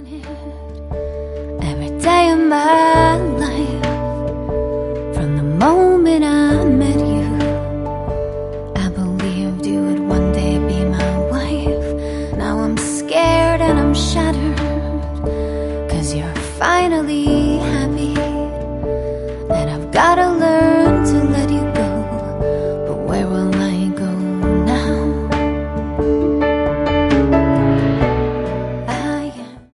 every day of my life. From the moment I met you, I believed you would one day be my wife. Now I'm scared and I'm shattered, 'cause you're finally happy, and I've gotta